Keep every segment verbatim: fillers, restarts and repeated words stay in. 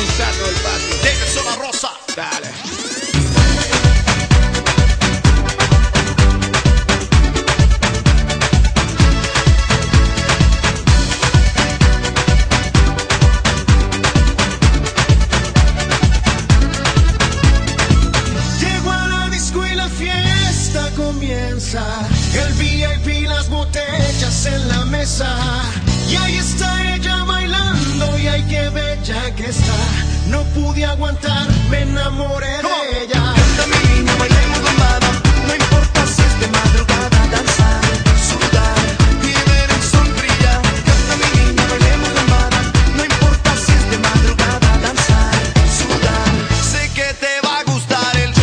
un salto del patio. Llega Zona Rosa. Dale. Llego a la disco y la fiesta comienza. El V I P, las botellas en la mesa. Y ahí está ella bailando y ay qué bella que está. No pude aguantar, me enamoré de ella. Canta mi niña, bailemos lambada. No importa si es de madrugada, danzar, sudar y ver el sol brillar. Canta mi niña, bailemos lambada. No importa si es de madrugada, danzar, sudar. Sé que te va a gustar el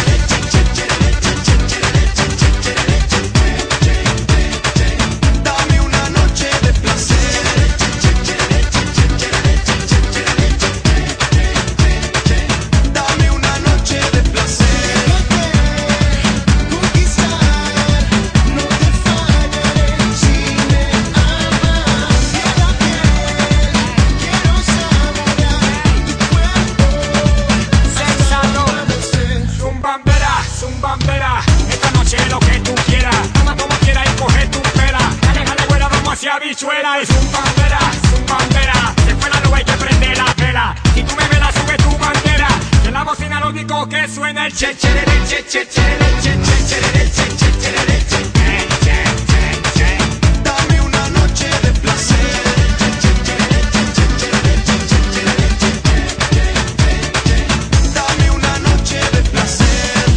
dame una noche de placer. Dame una noche de placer. Conquistar, no te fallaré si me amas. Y a la piel quiero saborear tu cuerpo. Sensato, Amanecer. zumbambera, zumbambera. Esta noche lo que tú quieras. Toma como quieras y coge tu pera. Dale, dale, güera, vamos hacia habichuela. Y zumbambera, zumbambera. Se fue la nube, hay que prender la vela. Si tú me velas, sube tu bandera. Que en la bocina lo único que suena el che, che, che, che, che, che, che, che, che, che, che, che, che, che, che. Dame una noche de placer. Dame una noche de placer.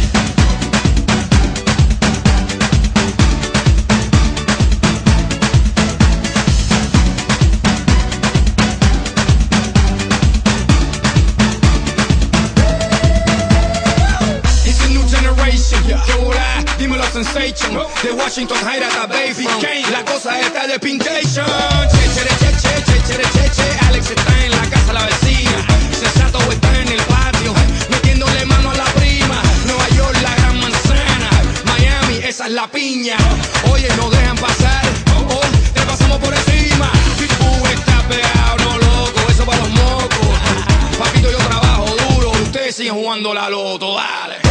It's a new generation, que hola, dímelo sensation. De Washington High hasta Baby Kane, la cosa está de Pinkation. Che, chere, che, che, che, chere, che, che. Alex está en la casa, la vecina. Sensato está en el patio, metiéndole mano a la prima. Nueva York, la gran manzana. Miami, esa es la piña. Oye, no dejan pasar, hoy te pasamos por encima. Pitbull está pegado, no loco, eso para los mocos. Papito, yo trabajo duro, ustedes siguen jugando la loto, dale.